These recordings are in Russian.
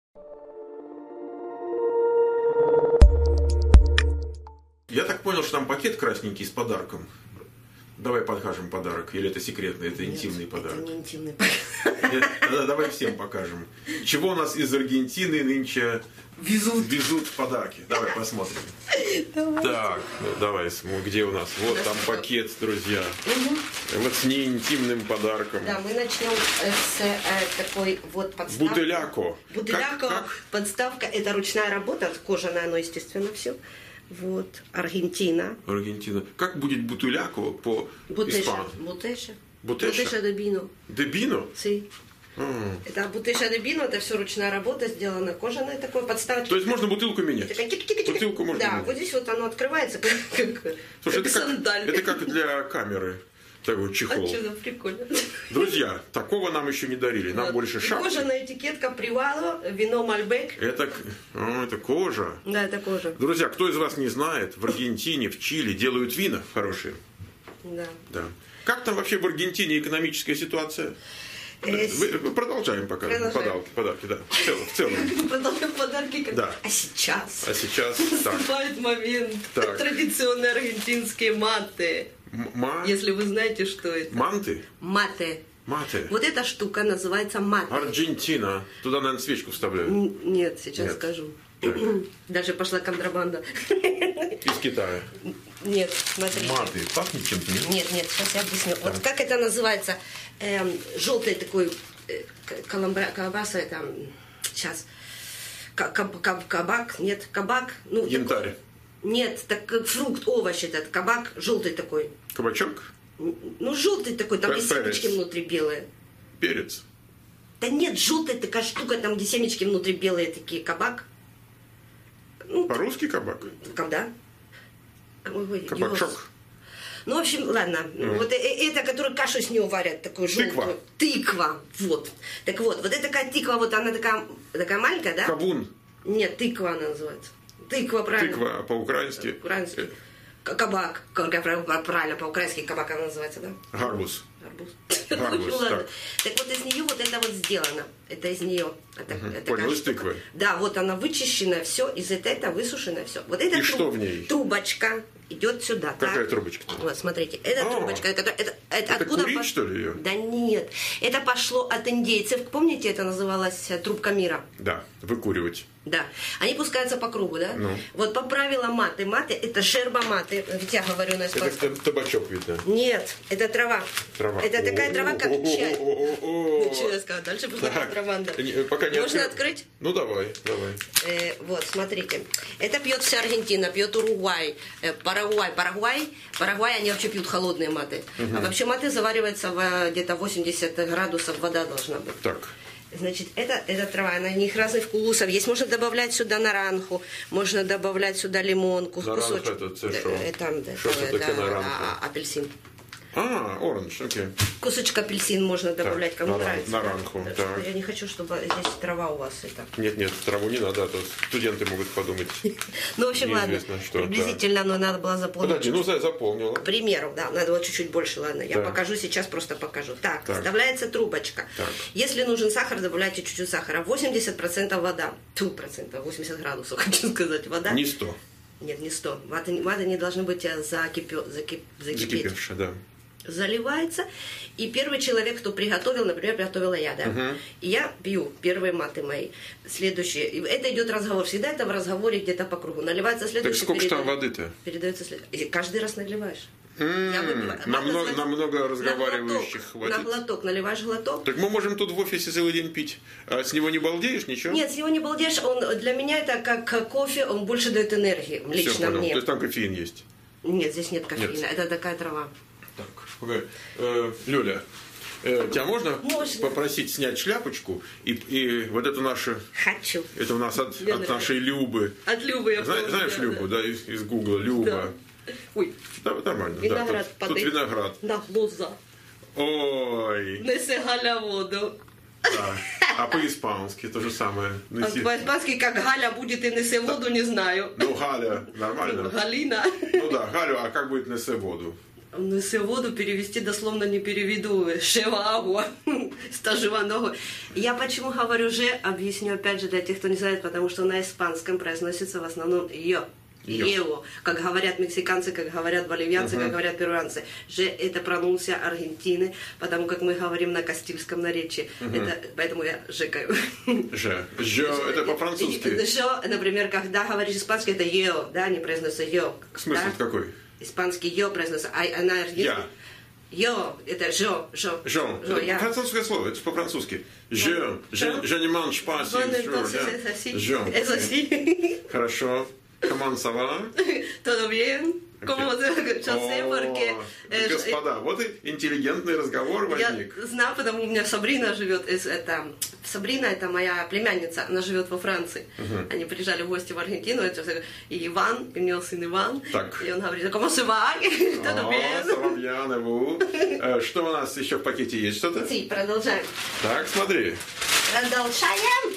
Я так понял, что там пакет красненький с подарком. Давай покажем подарок. Или это секретный, это интимный подарок? Это не интимный подарок. Давай всем покажем. Чего у нас из Аргентины нынче везут подарки. Давай посмотрим. Давай. Так, давай, где у нас? Вот там пакет, друзья. Вот с неинтимным подарком. Да, мы начнем с такой вот подставки. Бутыляко. Бутыляко, подставка, это ручная работа, кожаная, оно, естественно, все. Вот, Аргентина. Аргентина. Как будет бутыляко по-испански? Бутеша. Бутеша? Бутеша де бино. Де бино? Sí. Это бутеша де бино, это все ручная работа, сделана кожаная такой подставка. То есть можно бутылку менять? Бутылку можно менять. Вот здесь вот оно открывается, как Слушай, сандаль. это как для камеры. Такой чехол. А что, да, прикольно. Друзья, такого нам еще не дарили. Нам больше шапки. Кожаная этикетка Привало, вино Мальбек. Это кожа. Да, это кожа. Друзья, кто из вас не знает, в Аргентине, в Чили делают вина хорошие. Да. Как там вообще в Аргентине экономическая ситуация? Продолжаем пока. Подарки, да. В целом. Продолжаем подарки. Да. А сейчас наступает момент. Так. Традиционные аргентинские маты. Если вы знаете, что это. Манты? Мате. Вот эта штука называется мате. Аргентина. Туда, наверное, свечку вставляют. Нет, сейчас скажу. Так. Даже пошла контрабанда. Из Китая. Нет, смотрите. Маты. Пахнет чем-то? Нет, сейчас я объясню. Вот как это называется? Желтый такой колбаса, это сейчас кабак, нет, кабак. Ну, янтарь. Такой, нет, так фрукт, овощ этот, кабак, желтый такой. Кабачок? Ну, желтый такой, там есть семечки внутри белые. Перец? Да нет, желтая такая штука, там где семечки внутри белые такие, кабак. Ну, по-русски кабак? Когда? Кабачок. Ну, в общем, ладно. Вот это, который кашу с него варят, такую желтую. Тыква. Вот. Так вот эта такая тыква, вот она такая маленькая, да? Кабун. Нет, тыква она называется. Тыква, правильно. Тыква, а по-украински? По-украински. Кабак. Правильно, по-украински кабак она называется, да? Гарбуз. Ну, ладно. Так вот из нее вот это вот сделано. Это из нее. Понял, из тыквы. Да, вот она вычищена, все, из это высушено, все. Вот это что в ней? Трубочка идет сюда. Какая трубочка? Вот, смотрите, это трубочка, которая... Это откуда курить, что ли, ее? Да нет, это пошло от индейцев. Помните, это называлось трубка мира? Да, выкуривать. Да. Они пускаются по кругу, да? Ну. Вот по правилам маты. Маты – это шерба маты. Ведь я говорю на испанском. Это табачок, видно. Нет, это трава. Это такая трава, как чай. Ну, что я сказала? Дальше пошла контрабанда. Можно открыть? Ну, давай. Вот, смотрите. Это пьет вся Аргентина, пьет Уругвай, Парагвай, они вообще пьют холодные маты. А вообще маты завариваются где-то 80 градусов, вода должна быть. Так. Значит, это трава, она у них разных вкусов. Есть, можно добавлять сюда наранху, можно добавлять сюда лимонку, кусочек. Это апельсин. Оранж, окей. Кусочек апельсин можно добавлять, кому нравится. Наранху, так. Я не хочу, чтобы здесь трава у вас. Нет, траву не надо, а то студенты могут подумать. Ну, в общем, ладно, приблизительно надо было заполнить. Подожди, заполнила. К примеру, да, надо вот чуть-чуть больше, ладно. Я покажу сейчас, просто покажу. Так, вставляется трубочка. Если нужен сахар, добавляйте чуть-чуть сахара. 80% вода. 80 градусов, хочу сказать, вода. Не 100. Нет, не 100. Ваты не должны быть закипевшие, да. Заливается, и первый человек, кто приготовил, например, приготовила я, да, и я пью первые маты мои, следующие, это идет разговор, всегда это в разговоре где-то по кругу, наливается следующий. Так сколько там воды-то? Передается следующий, каждый раз наливаешь. Намного разговаривающих хватит. На глоток, наливаешь глоток. Так мы можем тут в офисе целый день пить, а с него не балдеешь, ничего? Нет, с него не балдеешь, для меня это как кофе, он больше дает энергии, лично мне. То есть там кофеин есть? Нет, здесь нет кофеина, это такая трава. Так, Лёля, тебя можно попросить снять шляпочку и вот эту нашу... Хочу. Это у нас от нашей Любы. От Любы, я помню. Знаешь Любу, да, из Гугла, Люба. Да. Ой. Да, нормально. Виноград да, тут виноград. Да, лоза. Ой. Неси Галя воду. Да. А по-испански то же самое. По-испански, как Галя будет и несе воду, не знаю. Ну, Галя, нормально. Галина. Ну да, Галю, а как будет несе воду? Несе воду перевести дословно не переведу. Шева агуа. стажила ногу. Я почему говорю «же», объясню опять же для тех, кто не знает, потому что на испанском произносится в основном «ё». Его, как говорят мексиканцы, как говорят боливианцы, как говорят перуанцы. «Же» — это пронунция Аргентины, потому как мы говорим на кастильском наречии. Поэтому я «жекаю». «Же». «Же» — это по-французски. «Же», например, когда говоришь испанский, это «ё», да, они произносят «ё». Смысл какой? Испанский «ё» произносится, а на аргентинском «ё» — это «жо». «Жо». Французское слово, это по-французски. «Je ne mange pas». Хорошо. Comment ça va? Todo bien. Господа, вот и интеллигентный разговор возник. Я знаю, потому у меня Сабрина живет. Сабрина — это моя племянница, она живет во Франции. Они приезжали в гости в Аргентину, и Иван, и у него сын Иван. Так. И он говорит: «Comment ça va? Todo bien». Что у нас еще в пакете есть? Что-то? Продолжаем. Так, смотри. Продолжаем.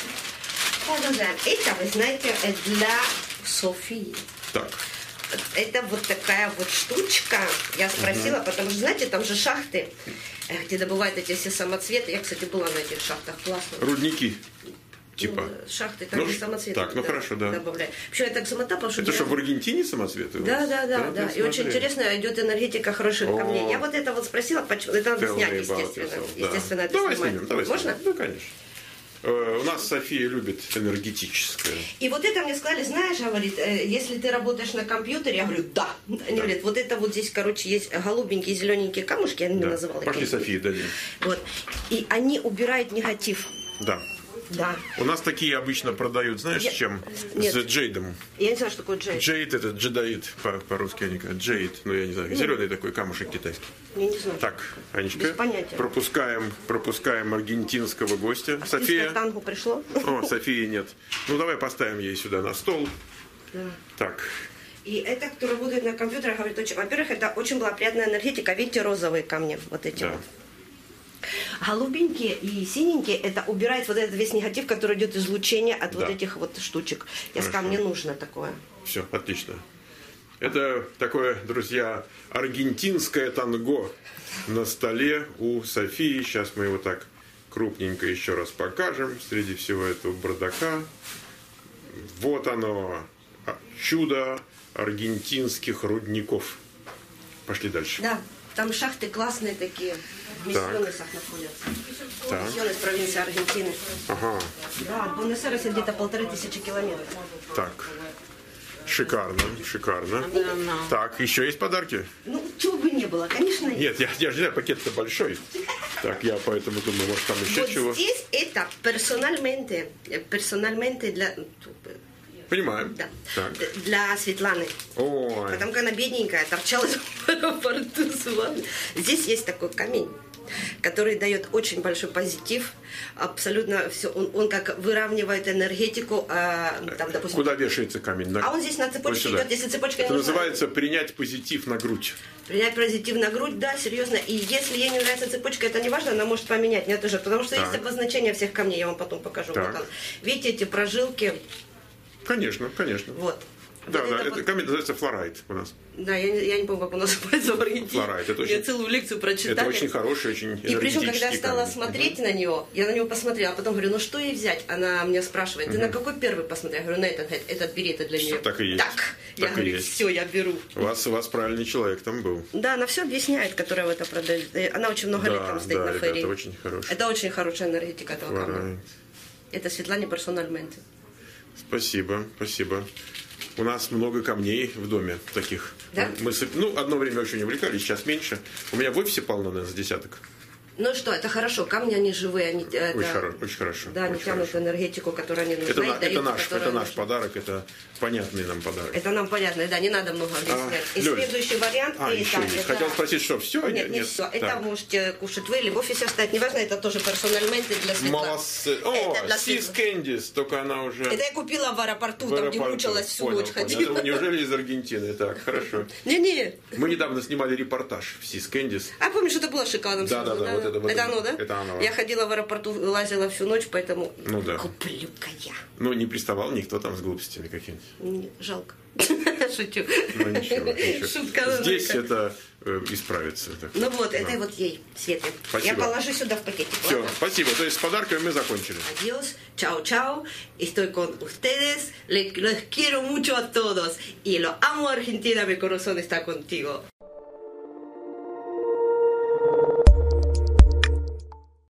Это, вы знаете, для Софии. Так. Это вот такая вот штучка. Я спросила, потому что, знаете, там же шахты, где добывают эти все самоцветы. Я, кстати, была на этих шахтах. Классно. Рудники. Типа. Шахты, там где самоцветы. Так, хорошо, да. Добавляют. Почему я так замотала, потому что... Это что, в Аргентине самоцветы? Да. И очень интересно идет энергетика хороших камней. Я вот это вот спросила, почему. Это надо снять, естественно. Естественно, это давай снимать. Снимем. Можно? Ну, конечно. У нас София любит энергетическое. И вот это мне сказали, знаешь, говорит, если ты работаешь на компьютере, я говорю, да. Они говорят, вот это вот здесь, короче, есть голубенькие, зелененькие камушки, я не называла. Пошли Софии дадим. Вот. И они убирают негатив. Да. Да. У нас такие обычно продают, знаешь, с чем? Нет. С джейдом. Я не знаю, что такое джейд. Джейд — это джедаид, по-русски они говорят. Джейд, я не знаю, зеленый такой камушек китайский. Я не знаю. Так, Анечка, без понятия. пропускаем аргентинского гостя. София. Тангу пришло? Софии нет. Давай поставим ей сюда на стол. Да. Так. И это, кто работает на компьютере, говорит, во-первых, это очень благоприятная энергетика. Видите, розовые камни, вот эти вот. Голубенькие и синенькие, это убирает вот этот весь негатив, который идет излучение от вот этих вот штучек. Я сказала, мне нужно такое. Все, отлично. Это такое, друзья, аргентинское танго на столе у Софии. Сейчас мы его так крупненько еще раз покажем среди всего этого бардака. Вот оно, чудо аргентинских рудников. Пошли дальше. Да, там шахты классные такие. В Миссионесах находятся. Миссионес, провинция Аргентины. Ага. Да, от Буэнос-Айреса где-то 1500 километров. Так. Шикарно. Так, еще есть подарки? Чего бы не было, конечно. Нет, я же не знаю, пакет-то большой. Так, я поэтому думаю, может, там еще вот чего. Здесь это персональmente для... Понимаем. Да. Так. Для Светланы. Ой. Потому как она бедненькая, торчалась в аэропорту с вами. Здесь есть такой камень, который дает очень большой позитив. Абсолютно все. Он как выравнивает энергетику. Там, допустим, куда вешается камень? А он здесь на цепочке идет, если цепочка это не нужна. называется принять позитив на грудь. Принять позитив на грудь, да, серьезно. И если ей не нравится цепочка, это не важно, она может поменять. Нет, тоже, потому что есть обозначение всех камней, я вам потом покажу. Вот видите, эти прожилки. Конечно. Вот. Да, это камень называется флорайт у нас. Да, я не помню, как он называется в Аргентине. Флорайт, это я целую лекцию прочитала. Это очень хороший, очень энергетический. И причем, когда я стала смотреть на него, я на него посмотрела, а потом говорю, что ей взять? Она меня спрашивает, ты на какой первый посмотри? Я говорю, на этот. Этот бери, это для нее. Так и есть. Так, я говорю, все, я беру. У вас правильный человек там был. Да, она все объясняет, которая в это продает. Она очень много лет там стоит на фейре. Это очень хороший. Это очень хорошая энергетика этого камня. Это Светлане персональmente. Спасибо. У нас много камней в доме таких. Да? Мы одно время очень увлекались, сейчас меньше. У меня в офисе полно, наверное, с десяток. Ну что, это хорошо, камни, они живые. Они, очень хорошо. Да, они тянут энергетику, которую они нужны. Это наш подарок, это понятный нам подарок. Это нам понятно, да, не надо много объяснять. И следующий вариант. Хотел спросить, что все? Нет, все. Это можете кушать вы или в офисе оставить, неважно, это тоже персональmente для Светланы. Молодцы. Сис Кэндис, только она уже... Это я купила в аэропорту, там где мучилась всю ночь ходила. Неужели из Аргентины? Так, хорошо. Не. Мы недавно снимали репортаж в Сис Кэндис. А помнишь, это было шоколадным? Да, вот это оно, да? Это оно. Я ходила в аэропорту, лазила всю ночь, поэтому куплю-ка я. Не приставал никто там с глупостями какими-нибудь? Жалко. Шучу. Ну ничего. Шутка. Здесь это исправится. Так. Ну вот, это вот ей, Свете. Спасибо. Я положу сюда в пакетик. Все, ладно? спасибо. То есть с подарками мы закончили. Adiós, chao, chao. Estoy con ustedes. Los quiero mucho a todos. Y lo amo, Argentina. Mi corazón está contigo.